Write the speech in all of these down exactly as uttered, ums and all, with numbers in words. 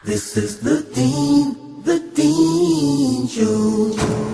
This is the Deen, the Deen Show.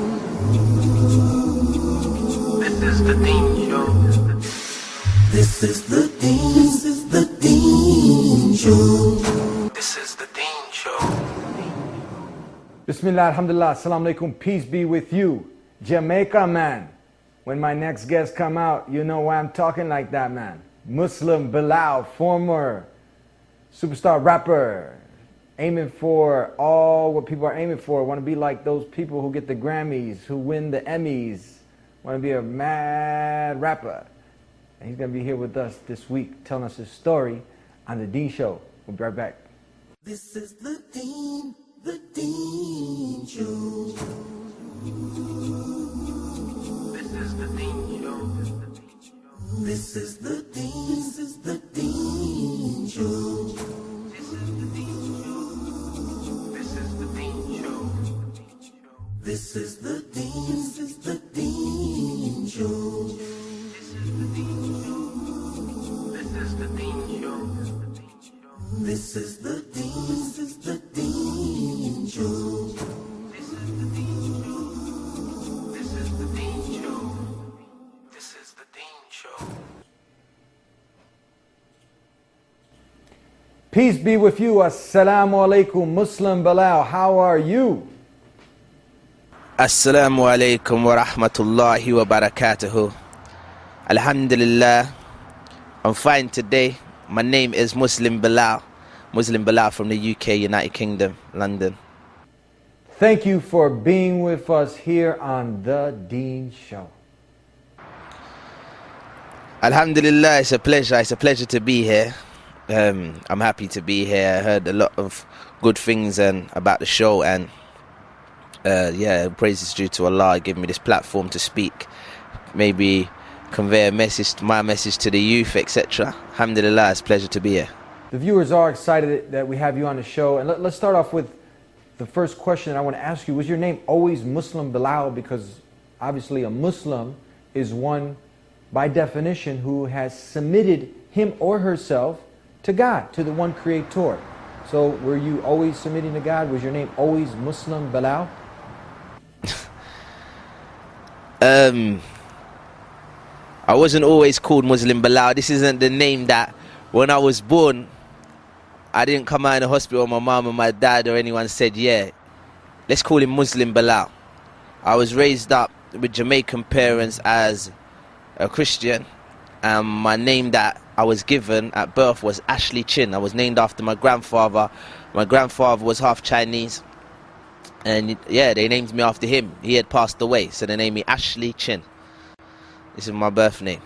This is the Deen Show. This is the Deen, this is the Deen Show. This is the Deen Show. Bismillah, alhamdulillah, assalamu alaikum, peace be with you. Jamaica, man. When my next guest come out, you know why I'm talking like that, man. Muslim Bilal, former superstar rapper, aiming for all what people are aiming for. Want to be like those people who get the Grammys, who win the Emmys. Want to be a mad rapper. And he's going to be here with us this week, telling us his story on the Deen Show. We'll be right back. This is the Deen, the Deen Show. This is the Deen Show. This is the Deen, this is the Deen Show. This is the Deen Show. This is the Deen Show. This is the Deen, this is the Deen Show. This is the Deen Show. This is the Deen Show. This is the Deen, this is the Deen Show. This is the Deen Show. This is the Deen Show. This is the Deen Show. Peace be with you. Assalamu alaikum, Muslim Bilal. How are you? Assalamu alaikum wa rahmatullahi wa barakatuhu. Alhamdulillah, I'm fine today. My name is Muslim Bilal. Muslim Bilal from the U K, United Kingdom, London. Thank you for being with us here on The Deen Show. Alhamdulillah, it's a pleasure. It's a pleasure to be here. Um, I'm happy to be here. I heard a lot of good things and about the show, and uh, yeah, praise is due to Allah giving me this platform to speak. Maybe convey a message, my message to the youth, et cetera. Alhamdulillah, it's a pleasure to be here. The viewers are excited that we have you on the show. And let, let's start off with the first question I want to ask you. Was your name always Muslim Bilal? Because obviously a Muslim is one, by definition, who has submitted him or herself to God, to the one creator. So were you always submitting to God? Was your name always Muslim Bilal? um... I wasn't always called Muslim Bilal. This isn't the name that when I was born, I didn't come out in the hospital, my mom and my dad or anyone said, yeah, let's call him Muslim Bilal. I was raised up with Jamaican parents as a Christian. And my name that I was given at birth was Ashley Chin. I was named after my grandfather. My grandfather was half Chinese. And yeah, they named me after him. He had passed away, so they named me Ashley Chin. This is my birth name.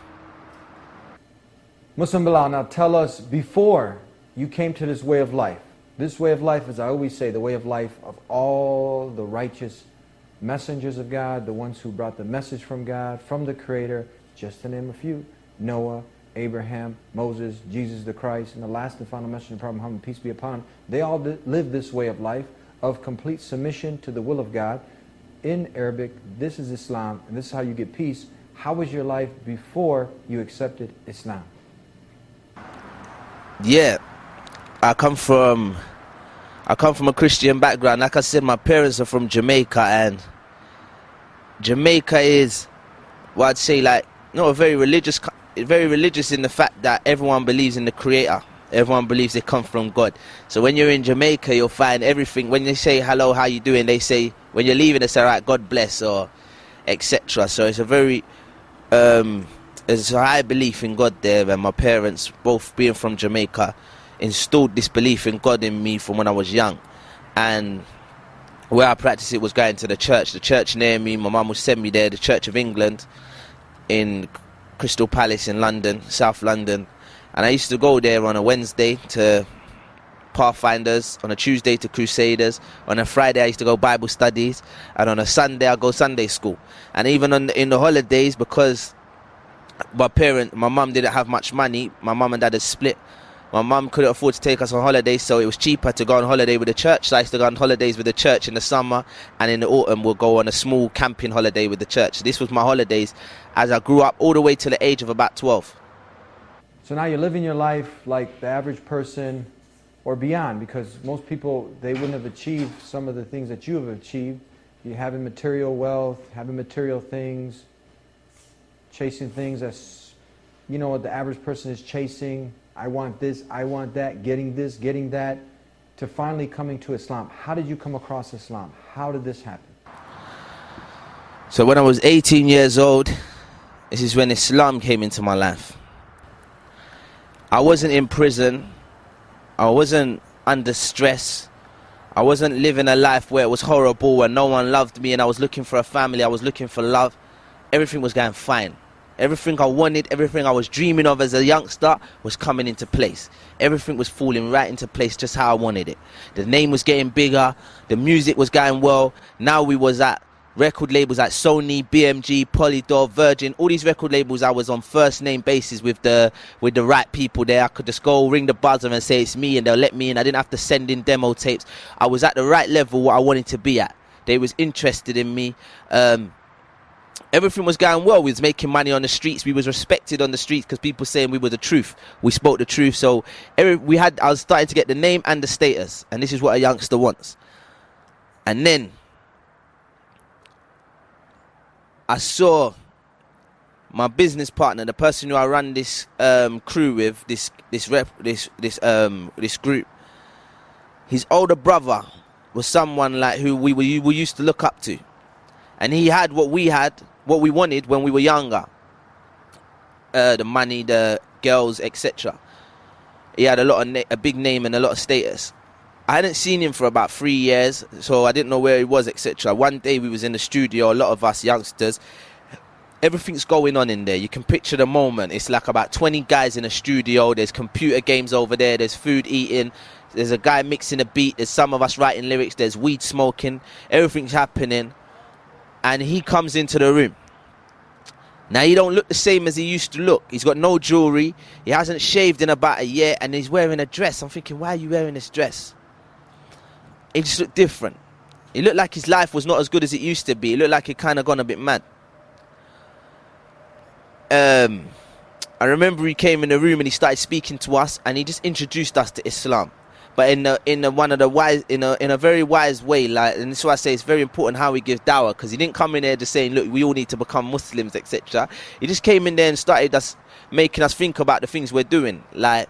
Muslim Bilal, now tell us, before you came to this way of life, this way of life, as I always say, the way of life of all the righteous messengers of God, the ones who brought the message from God, from the Creator, just to name a few: Noah, Abraham, Moses, Jesus the Christ, and the last and final messenger, Prophet Muhammad, peace be upon him. They all lived this way of life of complete submission to the will of God. In Arabic, this is Islam, and this is how you get peace. How was your life before you accepted Islam? Yeah, I come from I come from a Christian background. Like I said, my parents are from Jamaica, and Jamaica is what I'd say like not a very religious, very religious in the fact that everyone believes in the Creator. Everyone believes they come from God. So when you're in Jamaica, you'll find everything. When they say hello, how you doing? They say when you're leaving, they say, all right, God bless, or et cetera. So it's a very Um, there's a high belief in God there, and my parents, both being from Jamaica, installed this belief in God in me from when I was young. And where I practiced it was going to the church. The church near me, my mum would send me there, the Church of England in Crystal Palace in London, South London. And I used to go there on a Wednesday to Pathfinders, on a Tuesday to Crusaders, on a Friday I used to go Bible studies, and on a Sunday I go Sunday school. And even on the, in the holidays, because my parent, my mum didn't have much money, my mum and dad had split. My mum couldn't afford to take us on holidays, so it was cheaper to go on holiday with the church. So I used to go on holidays with the church in the summer, and in the autumn we'll go on a small camping holiday with the church. So this was my holidays as I grew up all the way to the age of about twelve. So now you're living your life like the average person or beyond, because most people, they wouldn't have achieved some of the things that you have achieved. You having material wealth, having material things, chasing things that's, you know, what the average person is chasing. I want this, I want that, getting this, getting that, to finally coming to Islam. How did you come across Islam? How did this happen? So when I was eighteen years old, this is when Islam came into my life. I wasn't in prison. I wasn't under stress. I wasn't living a life where it was horrible, where no one loved me and I was looking for a family. I was looking for love. Everything was going fine. Everything I wanted, everything I was dreaming of as a youngster was coming into place. Everything was falling right into place just how I wanted it. The name was getting bigger. The music was going well. Now we was at record labels like Sony, B M G, Polydor, Virgin. All these record labels, I was on first name basis with the with the right people there. I could just go ring the buzzer and say it's me and they'll let me in. I didn't have to send in demo tapes. I was at the right level what I wanted to be at. They was interested in me. Um, Everything was going well. We was making money on the streets. We was respected on the streets because people saying we were the truth. We spoke the truth. So every, we had. I was starting to get the name and the status, and this is what a youngster wants. And then I saw my business partner, the person who I run this um, crew with, this this rep, this this um this group. His older brother was someone like who we were we used to look up to, and he had what we had. What we wanted when we were younger, uh, the money, the girls, et cetera. He had a lot of na- a big name and a lot of status. I hadn't seen him for about three years, so I didn't know where he was, et cetera. One day we was in the studio, a lot of us youngsters. Everything's going on in there. You can picture the moment. It's like about twenty guys in a studio. There's computer games over there. There's food eating. There's a guy mixing a beat. There's some of us writing lyrics. There's weed smoking. Everything's happening. And he comes into the room. Now, he don't look the same as he used to look. He's got no jewelry. He hasn't shaved in about a year. And he's wearing a dress. I'm thinking, why are you wearing this dress? He just looked different. He looked like his life was not as good as it used to be. He looked like he kind of gone a bit mad. Um, I remember he came in the room and he started speaking to us. And he just introduced us to Islam. But in a, in a, one of the wise, in a in a very wise way, like, and this is why I say it's very important how we give dawah, because he didn't come in there just saying, look, we all need to become Muslims, et cetera. He just came in there and started us making us think about the things we're doing, like,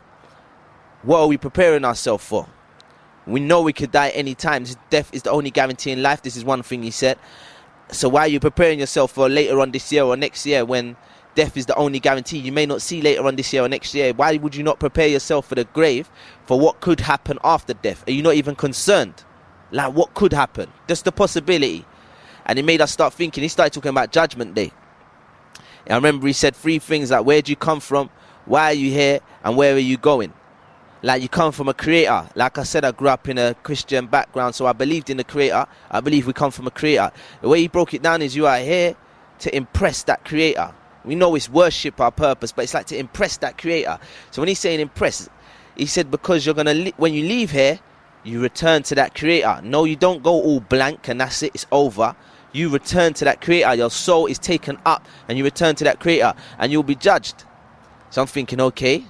what are we preparing ourselves for? We know we could die any time. Death is the only guarantee in life. This is one thing he said. So why are you preparing yourself for later on this year or next year when death is the only guarantee you may not see later on this year or next year? Why would you not prepare yourself for the grave, for what could happen after death? Are you not even concerned? Like, what could happen? Just the possibility. And it made us start thinking. He started talking about Judgment Day. And I remember he said three things like, where do you come from? Why are you here? And where are you going? Like, you come from a creator. Like I said, I grew up in a Christian background, so I believed in the creator. I believe we come from a creator. The way he broke it down is you are here to impress that creator. We know it's worship our purpose, but it's like to impress that creator. So when he's saying impress, he said because you're going to, when you leave here, you return to that creator. No, you don't go all blank and that's it, it's over. You return to that creator. Your soul is taken up and you return to that creator and you'll be judged. So I'm thinking, okay.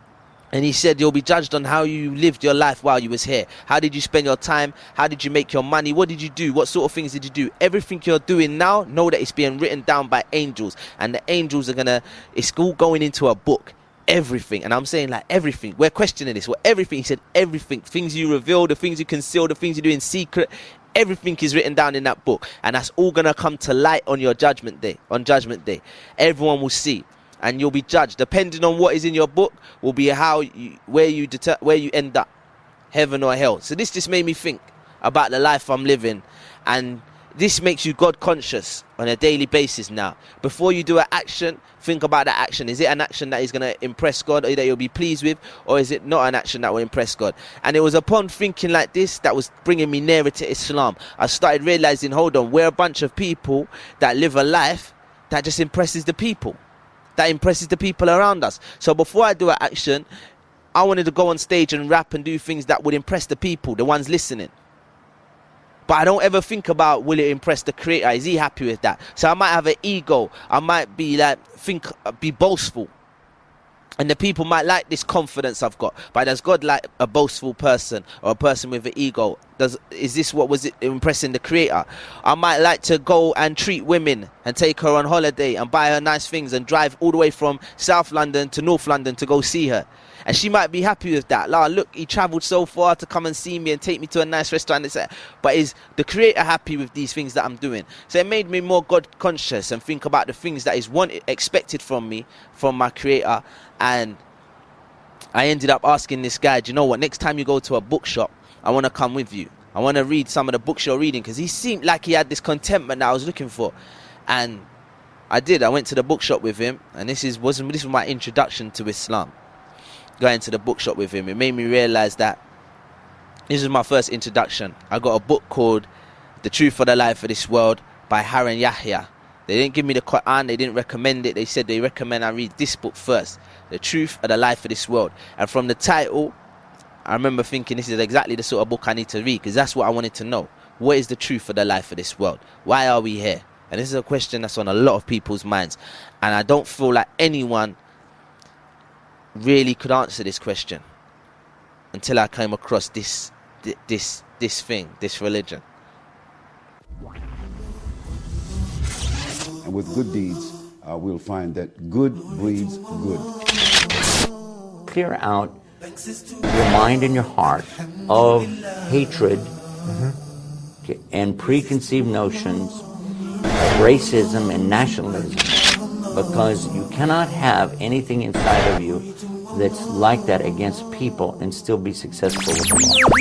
And he said you'll be judged on how you lived your life while you was here. How did you spend your time? How did you make your money? What did you do? What sort of things did you do? Everything you're doing now, know that it's being written down by angels. And the angels are going to, it's all going into a book. Everything. And I'm saying like everything. We're questioning this. Well, everything. He said everything. Things you reveal, the things you conceal, the things you do in secret. Everything is written down in that book. And that's all going to come to light on your judgment day. On judgment day. Everyone will see. And you'll be judged. Depending on what is in your book, will be how you, where you deter, where you end up, heaven or hell. So this just made me think about the life I'm living, and this makes you God conscious on a daily basis now. Before you do an action, think about that action. Is it an action that is going to impress God, or that you'll be pleased with, or is it not an action that will impress God? And it was upon thinking like this that was bringing me nearer to Islam. I started realizing, hold on, we're a bunch of people that live a life that just impresses the people. That impresses the people around us. So before I do an action, I wanted to go on stage and rap and do things that would impress the people, the ones listening. But I don't ever think about, will it impress the creator? Is he happy with that? So I might have an ego. I might be like, think, be boastful. And the people might like this confidence I've got, but does God like a boastful person or a person with an ego? Does is this what was impressing the Creator? I might like to go and treat women and take her on holiday and buy her nice things and drive all the way from South London to North London to go see her. And she might be happy with that. Like, look, he travelled so far to come and see me and take me to a nice restaurant. But is the Creator happy with these things that I'm doing? So it made me more God conscious and think about the things that is wanted, expected from me, from my Creator. And I ended up asking this guy, do you know what, next time you go to a bookshop, I want to come with you. I want to read some of the books you're reading, because he seemed like he had this contentment that I was looking for. And I did. I went to the bookshop with him, and this is was this was my introduction to Islam. Going to the bookshop with him, it made me realize that this is my first introduction. I got a book called The Truth of the Life of This World by Haran Yahya. They didn't give me the Quran, they didn't recommend it. They said they recommend I read this book first, The Truth of the Life of This World. And from the title, I remember thinking this is exactly the sort of book I need to read, because that's what I wanted to know. What is the truth of the life of this world? Why are we here? And this is a question that's on a lot of people's minds. And I don't feel like anyone really could answer this question until I came across this this this thing, this religion. And with good deeds, uh, we'll find that good breeds good. Clear out your mind and your heart of hatred mm-hmm. and preconceived notions of racism and nationalism, because you cannot have anything inside of you that's like that against people and still be successful with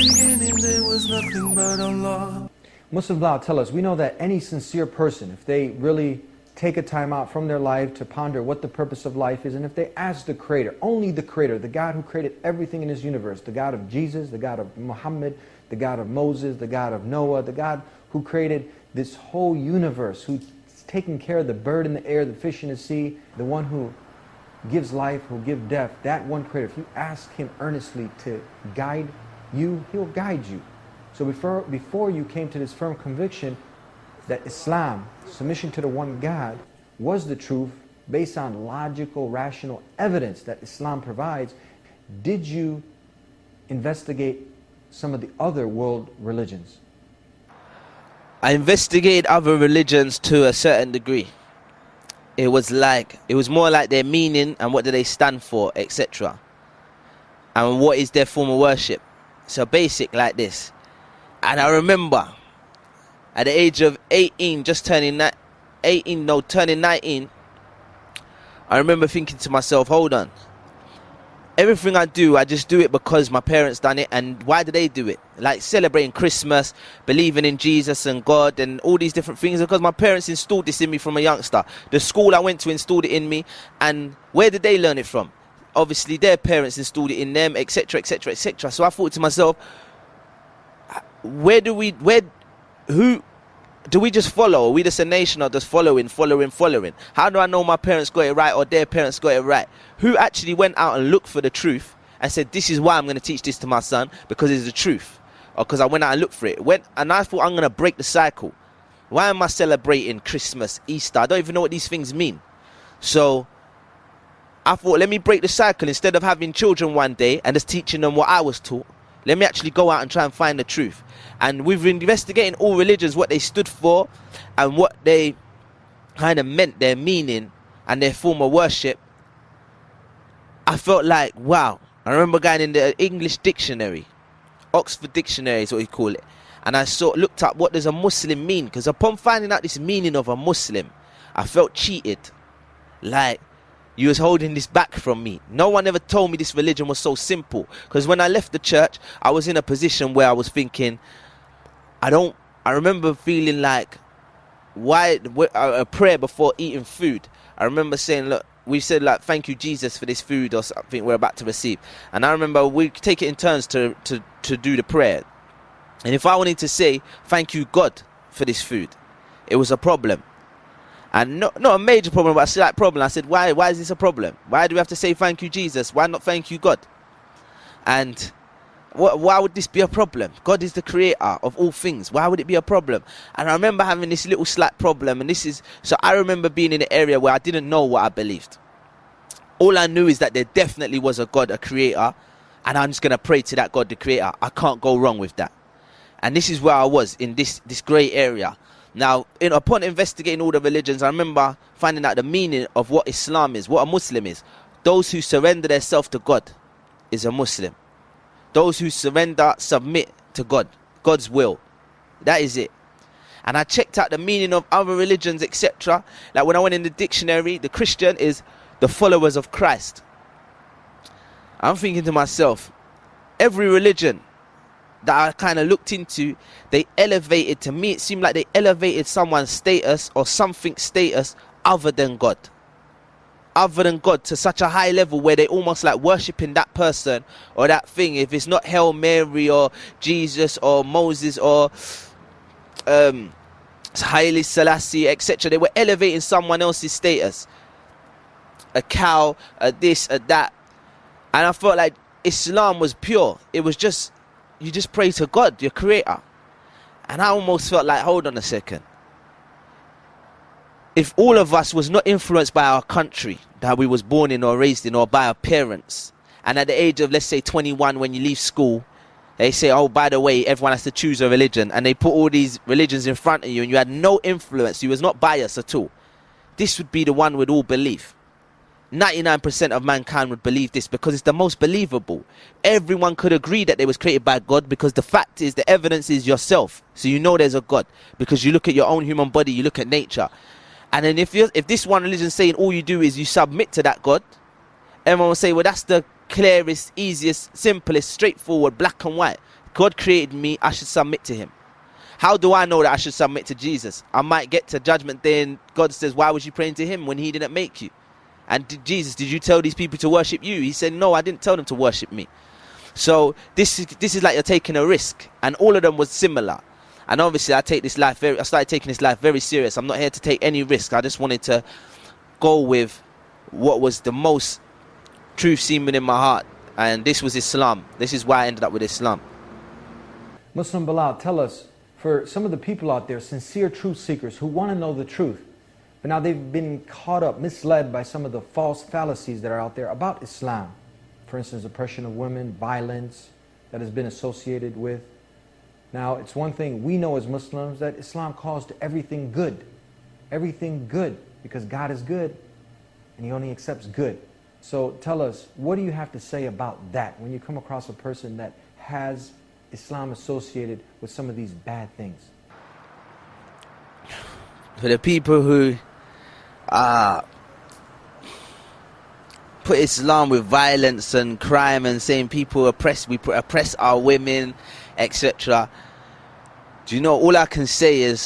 them. Muslim law tell us, we know that any sincere person, if they really take a time out from their life to ponder what the purpose of life is, and if they ask the Creator, only the Creator, the God who created everything in this universe, the God of Jesus, the God of Muhammad, the God of Moses, the God of Noah, the God who created this whole universe, who's taking care of the bird in the air, the fish in the sea, the one who gives life, who gives death, that one Creator, if you ask Him earnestly to guide you, He'll guide you. So before, before you came to this firm conviction that Islam, submission to the one God, was the truth based on logical, rational evidence that Islam provides, did you investigate some of the other world religions? I investigated other religions to a certain degree. It was like, it was more like their meaning and what do they stand for, et cetera. And what is their form of worship. So basic like this. And I remember at the age of eighteen, just turning ni- eighteen, no, turning nineteen, I remember thinking to myself, hold on. Everything I do, I just do it because my parents done it. And why do they do it? Like celebrating Christmas, believing in Jesus and God and all these different things, because my parents installed this in me from a youngster. The school I went to installed it in me. And where did they learn it from? Obviously, their parents installed it in them, et cetera, et cetera, et cetera. So I thought to myself, where do we, where, who, do we just follow? Are we just a nation of just following, following, following? How do I know my parents got it right or their parents got it right? Who actually went out and looked for the truth and said, this is why I'm going to teach this to my son, because it's the truth? Or because I went out and looked for it. Went, and I thought, I'm going to break the cycle. Why am I celebrating Christmas, Easter? I don't even know what these things mean. So I thought, let me break the cycle. Instead of having children one day and just teaching them what I was taught, let me actually go out and try and find the truth. And we've been investigating all religions, what they stood for and what they kind of meant, their meaning and their form of worship. I felt like, wow. I remember going in the English dictionary, Oxford Dictionary is what you call it. And I saw, looked up what does a Muslim mean. Because upon finding out this meaning of a Muslim, I felt cheated. Like, you was holding this back from me. No one ever told me this religion was so simple. Because when I left the church, I was in a position where I was thinking, I don't, I remember feeling like, why, a prayer before eating food. I remember saying, look, we said like, thank you Jesus for this food or something we're about to receive. And I remember we take it in turns to, to, to do the prayer. And if I wanted to say, thank you God for this food, it was a problem. And not, not a major problem, but a slight problem. I said, why, why is this a problem? Why do we have to say thank you Jesus? Why not thank you God? And wh- why would this be a problem? God is the creator of all things. Why would it be a problem? And I remember having this little slight problem. And this is, so I remember being in an area where I didn't know what I believed. All I knew is that there definitely was a God, a creator, and I'm just going to pray to that God, the creator. I can't go wrong with that. And this is where I was, in this, this grey area. Now, in, upon investigating all the religions, I remember finding out the meaning of what Islam is, what a Muslim is. Those who surrender themselves to God is a Muslim. Those who surrender, submit to God, God's will. That is it. And I checked out the meaning of other religions, et cetera. Like when I went in the dictionary, the Christian is the followers of Christ. I'm thinking to myself, every religion that I kind of looked into, they elevated, to me it seemed like they elevated someone's status or something status other than God. Other than God, to such a high level where they almost like worshipping that person or that thing. If it's not Hail Mary or Jesus or Moses or um, Haile Selassie, et cetera, they were elevating someone else's status. A cow, a this, a that. And I felt like Islam was pure. It was just, you just pray to God, your creator. And I almost felt like, hold on a second. If all of us was not influenced by our country that we was born in or raised in, or by our parents, and at the age of, let's say, twenty-one, when you leave school, they say, oh, by the way, everyone has to choose a religion, and they put all these religions in front of you, and you had no influence, you was not biased at all, this would be the one with all belief. ninety-nine percent of mankind would believe this because it's the most believable. Everyone could agree that they was created by God, because the fact is, the evidence is yourself. So you know there's a God, because you look at your own human body, you look at nature. And then if you if this one religion is saying all you do is you submit to that God, everyone will say, well, that's the clearest, easiest, simplest, straightforward, black and white. God created me, I should submit to him. How do I know that I should submit to Jesus? I might get to judgment day and God says, why was you praying to him when he didn't make you? And did Jesus, did you tell these people to worship you? He said, no, I didn't tell them to worship me. So this is, this is like you're taking a risk. And all of them was similar. And obviously I take this life very, I started taking this life very serious. I'm not here to take any risk. I just wanted to go with what was the most truth seeming in my heart. And this was Islam. This is why I ended up with Islam. Muslim Bilal, tell us, for some of the people out there, sincere truth seekers who want to know the truth, but now they've been caught up, misled by some of the false fallacies that are out there about Islam. For instance, oppression of women, violence that has been associated with. Now, it's one thing we know as Muslims, that Islam calls to everything good. Everything good, because God is good and he only accepts good. So tell us, what do you have to say about that when you come across a person that has Islam associated with some of these bad things? For the people who uh, put Islam with violence and crime and saying people oppress, we oppress our women, et cetera. Do you know, all I can say is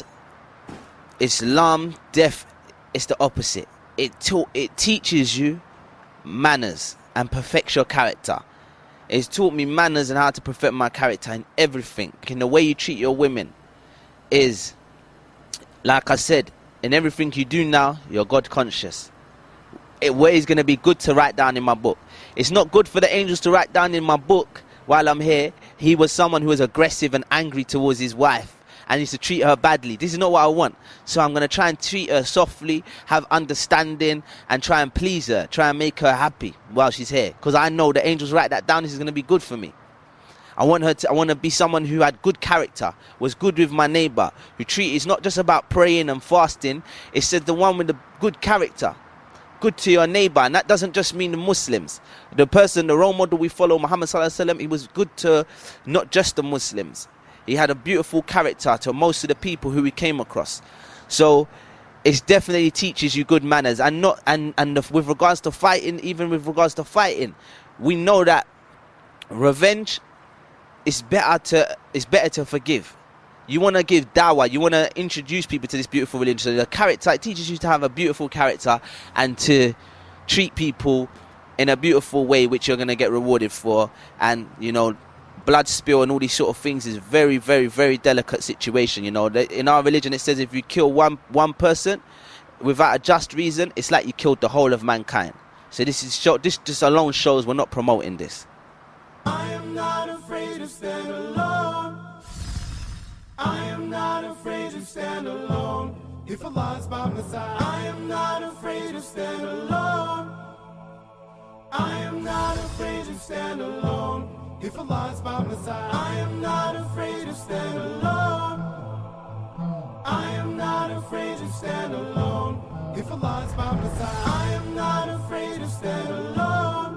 Islam, death, it's the opposite. It taught, it teaches you manners and perfects your character. It's taught me manners and how to perfect my character in everything. In the way you treat your women is, like I said, in everything you do now, you're God conscious. It, what is going to be good to write down in my book. It's not good for the angels to write down in my book while I'm here, he was someone who was aggressive and angry towards his wife and used to treat her badly. This is not what I want. So I'm going to try and treat her softly, have understanding, and try and please her, try and make her happy while she's here. Because I know the angels write that down, this is going to be good for me. I want her to, I want to be someone who had good character, was good with my neighbor, who treat, it's not just about praying and fasting, it said the one with the good character. Good to your neighbor, and that doesn't just mean the Muslims. The person, the role model we follow, Muhammad sallallahu alaihi wasallam, he was good to not just the Muslims. He had a beautiful character to most of the people who he came across. So it definitely teaches you good manners. And not and and with regards to fighting, even with regards to fighting, we know that revenge is better to is better to forgive. You want to give dawah, you want to introduce people to this beautiful religion. So the character, it teaches you to have a beautiful character and to treat people in a beautiful way, which you're going to get rewarded for. And, you know, blood spill and all these sort of things is very, very, very delicate situation. You know, in our religion, it says if you kill one, one person without a just reason, it's like you killed the whole of mankind. So this is show, this just alone shows we're not promoting this. I am not afraid to stand alone. I am not afraid to stand alone. If Allah's by my side, I am not afraid to stand alone. am not afraid to stand alone. If Allah is by my side, I am not afraid to stand alone. I am not afraid to stand alone. If Allah is by my side, I am not afraid to stand alone.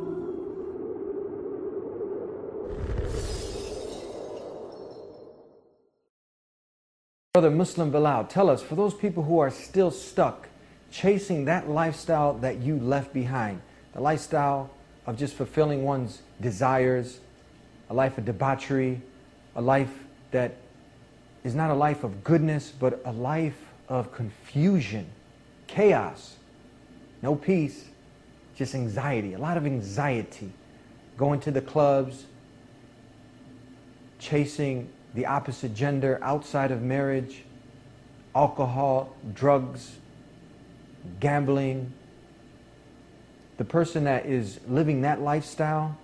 Brother Muslim Bilal, tell us, for those people who are still stuck chasing that lifestyle that you left behind, the lifestyle of just fulfilling one's desires, a life of debauchery, a life that is not a life of goodness, but a life of confusion, chaos, no peace, just anxiety, a lot of anxiety, going to the clubs, chasing the opposite gender outside of marriage, alcohol, drugs, gambling. The person that is living that lifestyle,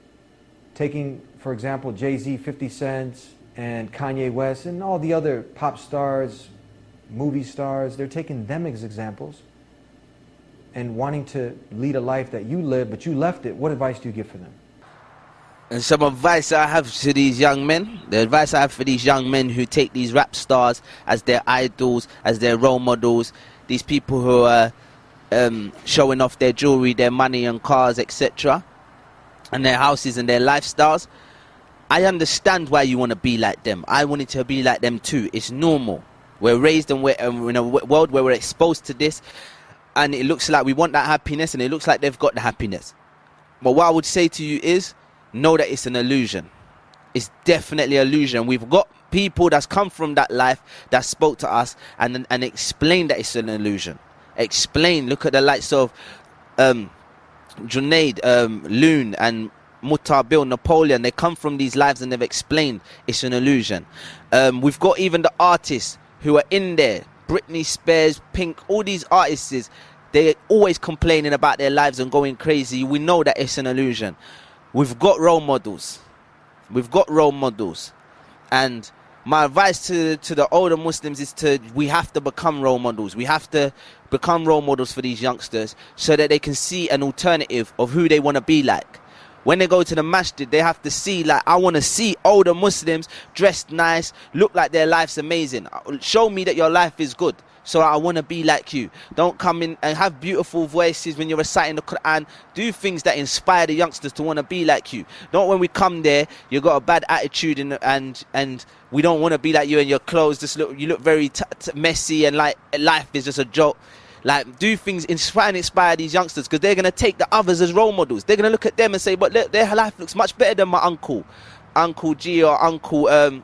taking, for example, Jay-Z, fifty Cent, and Kanye West, and all the other pop stars, movie stars, they're taking them as examples and wanting to lead a life that you live, but you left it. What advice do you give for them? And some advice I have to these young men, the advice I have for these young men who take these rap stars as their idols, as their role models, these people who are um, showing off their jewelry, their money and cars, et cetera, and their houses and their lifestyles. I understand why you want to be like them. I wanted to be like them too. It's normal. We're raised and we're in a world where we're exposed to this, and it looks like we want that happiness, and it looks like they've got the happiness. But what I would say to you is, know that it's an illusion. It's definitely an illusion. We've got people that's come from that life that spoke to us and and explained that it's an illusion. Explain. Look at the likes of um, Junaid, um, Loon, and Mutar Bill, Napoleon. They come from these lives and they've explained it's an illusion. Um, we've got even the artists who are in there. Britney Spears, Pink, all these artists, they're always complaining about their lives and going crazy. We know that it's an illusion. We've got role models. We've got role models. And my advice to, to the older Muslims is to, we have to become role models. We have to become role models for these youngsters so that they can see an alternative of who they want to be like. When they go to the masjid, they have to see, like, I want to see older Muslims dressed nice, look like their life's amazing. Show me that your life is good. So I want to be like you. Don't come in and have beautiful voices when you're reciting the Quran. Do things that inspire the youngsters to want to be like you. Not when we come there, you got a bad attitude and and and we don't want to be like you, and your clothes just look, you look very t t messy, and like life is just a joke. Like, do things, inspire and inspire these youngsters, because they're going to take the others as role models. They're going to look at them and say, but look, their life looks much better than my uncle, Uncle G or Uncle um,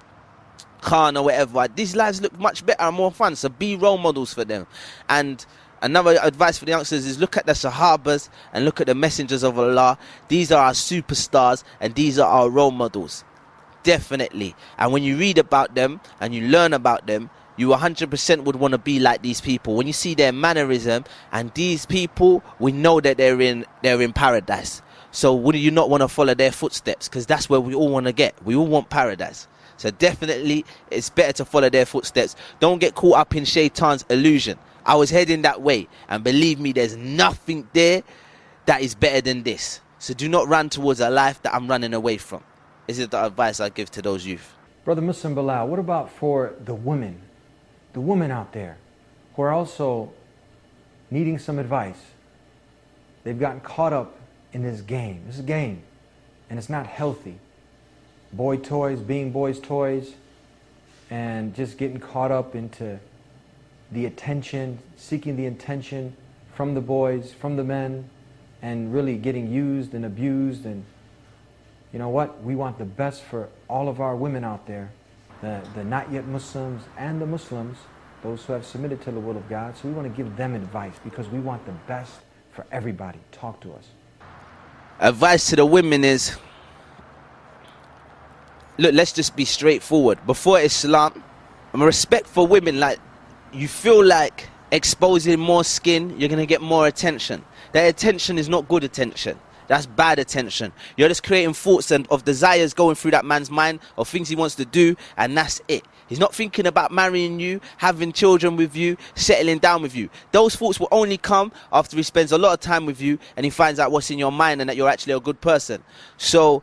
Khan or whatever. These lives look much better and more fun, so be role models for them. And another advice for the youngsters is look at the Sahabas and look at the messengers of Allah. These are our superstars and these are our role models. Definitely. And when you read about them and you learn about them, you one hundred percent would want to be like these people. When you see their mannerism, and these people, we know that they're in they're in paradise. So would you not want to follow their footsteps? Because that's where we all want to get. We all want paradise. So definitely, it's better to follow their footsteps. Don't get caught up in Shaitan's illusion. I was heading that way, and believe me, there's nothing there that is better than this. So do not run towards a life that I'm running away from. This is the advice I give to those youth. Brother Muslim Bilal, what about for the women? The women out there who are also needing some advice. They've gotten caught up in this game. This is a game, and it's not healthy. Boy toys, being boys' toys, and just getting caught up into the attention, seeking the attention from the boys, from the men, and really getting used and abused. And you know what? We want the best for all of our women out there. The, the not yet Muslims and the Muslims, those who have submitted to the will of God. So we want to give them advice because we want the best for everybody. Talk to us. Advice to the women is, look, let's just be straightforward. Before Islam, I'm a respect for women. Like, you feel like exposing more skin, you're going to get more attention. That attention is not good attention. That's bad attention. You're just creating thoughts and of desires going through that man's mind of things he wants to do, and that's it. He's not thinking about marrying you, having children with you, settling down with you. Those thoughts will only come after he spends a lot of time with you and he finds out what's in your mind and that you're actually a good person. So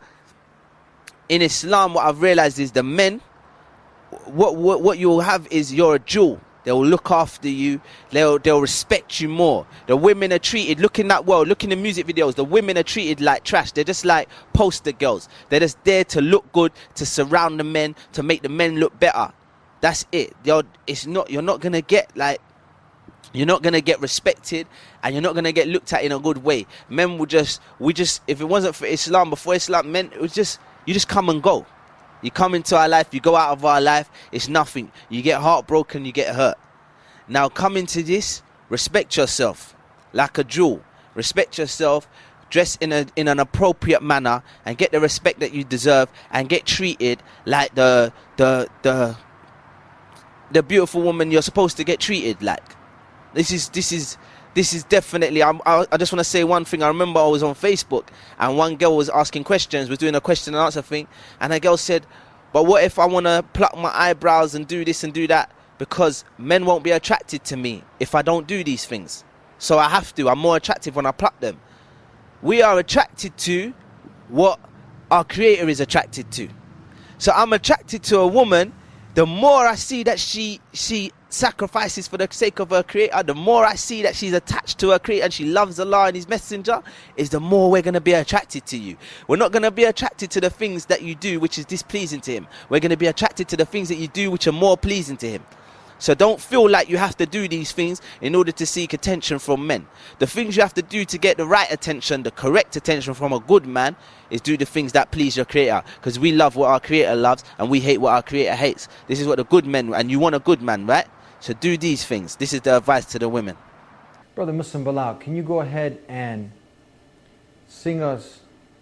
in Islam, what I've realized is the men, what what, what you'll have is you're a jewel. They'll look after you. They'll they'll respect you more. The women are treated, look in that world, look in the music videos, the women are treated like trash. They're just like poster girls. They're just there to look good, to surround the men, to make the men look better. That's it. You're, it's not, you're not going to get like, you're not going to get respected, and you're not going to get looked at in a good way. Men will just, we just, if it wasn't for Islam, before Islam, men, it was just, you just come and go. You come into our life, you go out of our life, it's nothing. You get heartbroken, you get hurt. Now come into this, respect yourself like a jewel. Respect yourself, dress in a in an appropriate manner, and get the respect that you deserve, and get treated like the the the the beautiful woman you're supposed to get treated like. This is this is this is definitely. I'm, I I just want to say one thing. I remember I was on Facebook and one girl was asking questions, was doing a question and answer thing, and a girl said, "But what if I want to pluck my eyebrows and do this and do that? Because men won't be attracted to me if I don't do these things. So I have to. I'm more attractive when I pluck them." We are attracted to what our Creator is attracted to. So I'm attracted to a woman. The more I see that she she sacrifices for the sake of her Creator, the more I see that she's attached to her Creator and she loves Allah and His Messenger, is the more we're going to be attracted to you. We're not going to be attracted to the things that you do which is displeasing to Him. We're going to be attracted to the things that you do which are more pleasing to Him. So don't feel like you have to do these things in order to seek attention from men. The things you have to do to get the right attention, the correct attention from a good man, is do the things that please your Creator. Because we love what our Creator loves and we hate what our Creator hates. This is what the good men, and you want a good man, right? So do these things. This is the advice to the women. Brother Muslim Bilal, can you go ahead and sing us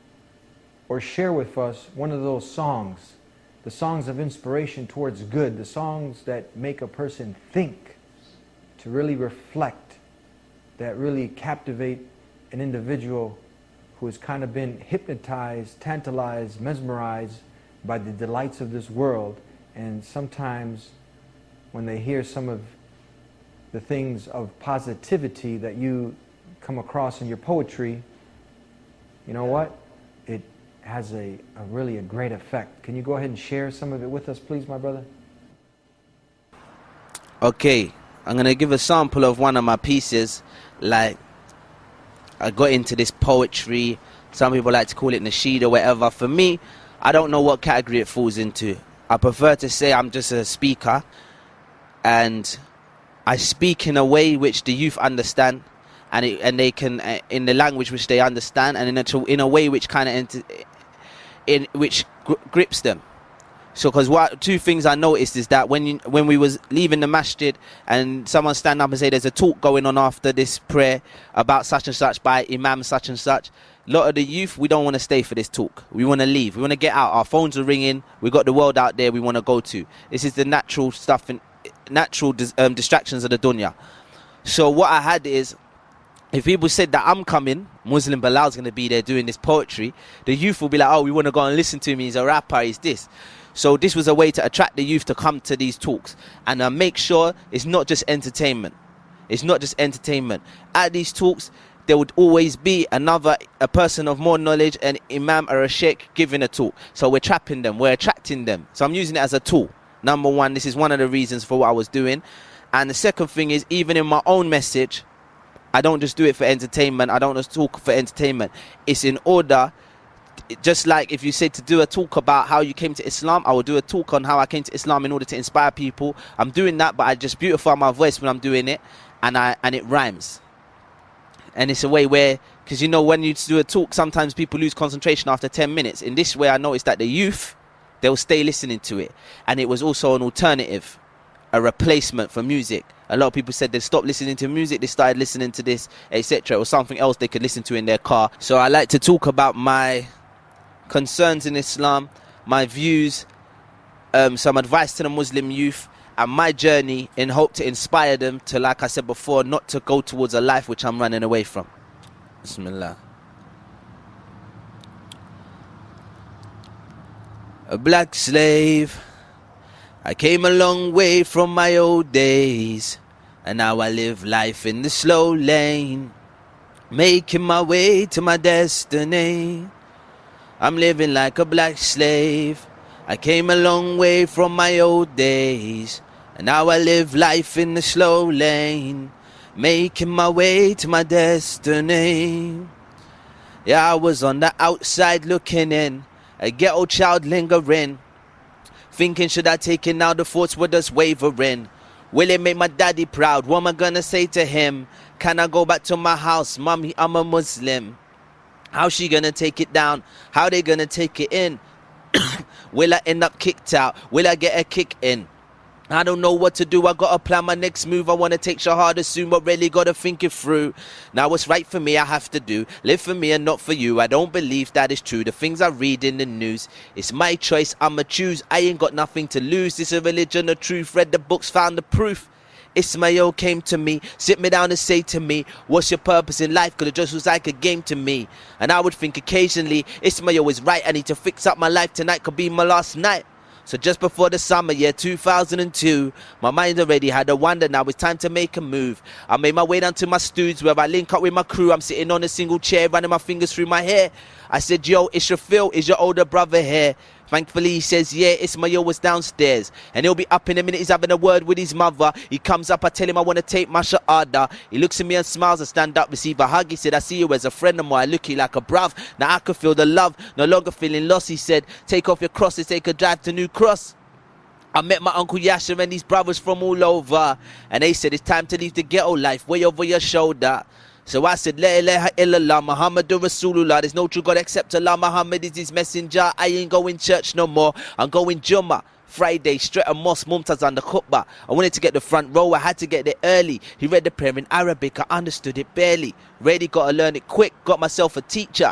or share with us one of those songs, the songs of inspiration towards good, the songs that make a person think, to really reflect, that really captivate an individual who has kind of been hypnotized, tantalized, mesmerized by the delights of this world, and sometimes when they hear some of the things of positivity that you come across in your poetry, you know what? It has a, a really a great effect. Can you go ahead and share some of it with us, please, my brother? Okay, I'm going to give a sample of one of my pieces. Like, I got into this poetry. Some people like to call it nasheed or whatever. For me, I don't know what category it falls into. I prefer to say I'm just a speaker, and I speak in a way which the youth understand, and it, and they can uh, in the language which they understand, and in a in a way which kind of ent- in which gr- grips them. So, because what two things I noticed is that when you, when we was leaving the masjid and someone stand up and say there's a talk going on after this prayer about such and such by Imam such and such, a lot of the youth, we don't want to stay for this talk. We want to leave. We want to get out. Our phones are ringing. We got the world out there we want to go to. This is the natural stuff and natural dis- um, distractions of the dunya. So what I had is, if people said that I'm coming, Muslim Bilal's going to be there doing this poetry, the youth will be like, oh, we want to go and listen to him. He's a rapper. He's this. So this was a way to attract the youth to come to these talks and uh, make sure it's not just entertainment. It's not just entertainment. At these talks, there would always be another, a person of more knowledge, an imam or a sheikh giving a talk. So we're trapping them. We're attracting them. So I'm using it as a tool. Number one, this is one of the reasons for what I was doing. And the second thing is, even in my own message, I don't just do it for entertainment. I don't just talk for entertainment. It's in order, just like if you said to do a talk about how you came to Islam, I will do a talk on how I came to Islam in order to inspire people. I'm doing that, but I just beautify my voice when I'm doing it, and I and it rhymes. And it's a way where, because you know when you do a talk, sometimes people lose concentration after ten minutes. In this way, I noticed that the youth, they'll stay listening to it. And it was also an alternative, a replacement for music. A lot of people said they stopped listening to music, they started listening to this, et cetera. Or something else they could listen to in their car. So I like to talk about my concerns in Islam, my views, um, some advice to the Muslim youth, and my journey in hope to inspire them to, like I said before, not to go towards a life which I'm running away from. Bismillah. a black slave. I came a long way from my old days, and now I live life in the slow lane, making my way to my destiny. I'm living like a black slave. I came a long way from my old days, and now I live life in the slow lane, making my way to my destiny. Yeah, I was on the outside looking in, a ghetto child lingering, thinking should I take it now, the thoughts were just wavering. Will it make my daddy proud? What am I gonna say to him? Can I go back to my house? Mommy, I'm a Muslim. How's she gonna take it down? How they gonna take it in? Will I end up kicked out? Will I get a kick in? I don't know what to do. I gotta plan my next move. I wanna take Shahada soon, but really gotta think it through. Now what's right for me I have to do. Live for me and not for you. I don't believe that is true. The things I read in the news, it's my choice, I'ma choose. I ain't got nothing to lose. This a religion of truth. Read the books, found the proof. Ismail came to me, sit me down and say to me, what's your purpose in life? Cause it just was like a game to me. And I would think occasionally, Ismail is right. I need to fix up my life. Tonight could be my last night. So just before the summer year two thousand two, my mind already had a wonder. Now it's time to make a move. I made my way down to my studs where I link up with my crew. I'm sitting on a single chair, running my fingers through my hair. I said, yo, it's your Phil, is your older brother here? Thankfully he says, yeah, Ismail was downstairs, and he'll be up in a minute. He's having a word with his mother. He comes up, I tell him I want to take my shahada. He looks at me and smiles. I stand up, receive a hug. He said, I see you as a friend of mine. I look you like a bruv. Now I can feel the love, no longer feeling lost. He said, take off your crosses, take a drive to New Cross. I met my Uncle Yasser and these brothers from all over, and they said it's time to leave the ghetto life way over your shoulder. So I said, La ilaha illallah, Muhammadur Rasulullah. There's no true God except Allah. Muhammad is his messenger. I ain't going church no more. I'm going Jummah. Friday, straight at Mosque, Mumtaz on the khutbah. I wanted to get the front row. I had to get there early. He read the prayer in Arabic. I understood it barely. Really got to learn it quick. Got myself a teacher.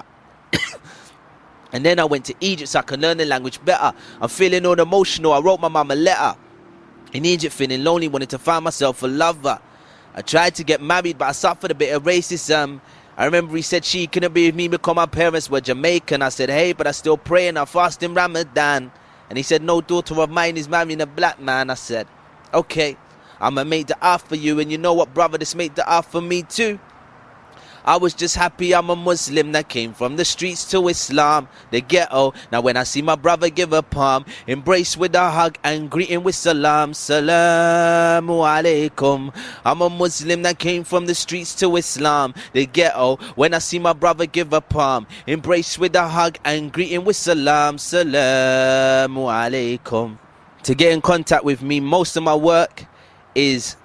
And then I went to Egypt so I could learn the language better. I'm feeling all emotional. I wrote my mum a letter. In Egypt, feeling lonely, wanted to find myself a lover. I tried to get married, but I suffered a bit of racism. I remember he said she couldn't be with me because my parents were Jamaican. I said, hey, but I still pray and I fast in Ramadan. And he said, no daughter of mine is marrying a black man. I said, okay, I'ma make the offer for you. And you know what, brother, this made the offer for me too. I was just happy I'm a Muslim that came from the streets to Islam, the ghetto. Now when I see my brother give a palm, embrace with a hug and greeting with salam. Salamu alaikum. I'm a Muslim that came from the streets to Islam, the ghetto. When I see my brother give a palm, embrace with a hug and greeting with salam. Salamu alaikum. To get in contact with me, most of my work is...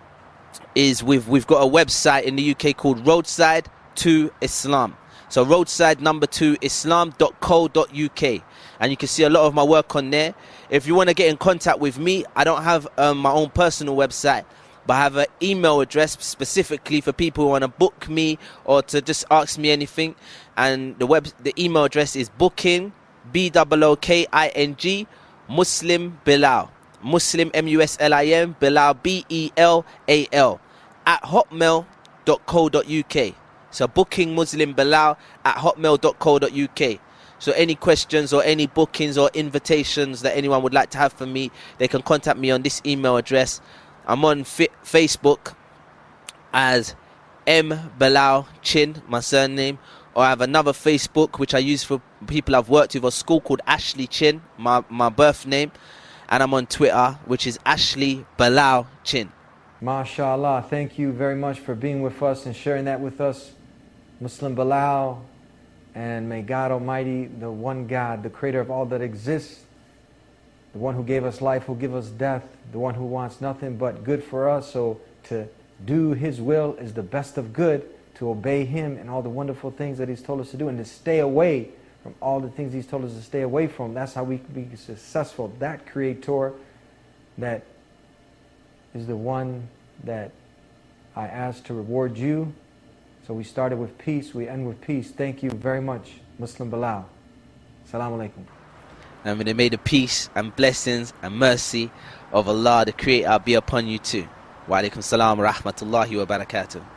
is we've we've got a website in the U K called Roadside to Islam. So roadside number two islam dot co dot U K, and you can see a lot of my work on there. If you want to get in contact with me, I don't have um, my own personal website, but I have an email address specifically for people who want to book me or to just ask me anything. And the web the email address is booking B O O K I N G Muslim Bilal. Muslim, M U S L I M, Bilal, B E L A L, at hotmail dot co dot U K. So booking Muslim Bilal at hotmail dot co dot U K. So any questions or any bookings or invitations that anyone would like to have for me, they can contact me on this email address. I'm on fi- Facebook as M Bilal Chin, my surname, or I have another Facebook which I use for people I've worked with, a school called Ashley Chin, my, my birth name. And I'm on Twitter, which is Ashley Bilal Chin. MashaAllah, thank you very much for being with us and sharing that with us, Muslim Bilal. And may God Almighty, the one God, the creator of all that exists, the one who gave us life, who gave us death, the one who wants nothing but good for us. So to do His will is the best of good, to obey Him and all the wonderful things that He's told us to do, and to stay away from all the things He's told us to stay away from. That's how we can be successful. That Creator that is the one that I ask to reward you. So we started with peace, we end with peace. Thank you very much, Muslim Bilal. Assalamu alaikum. And may may the peace and blessings and mercy of Allah, the Creator, be upon you too. Wa alaikum salam wa rahmatullahi wa barakatuh.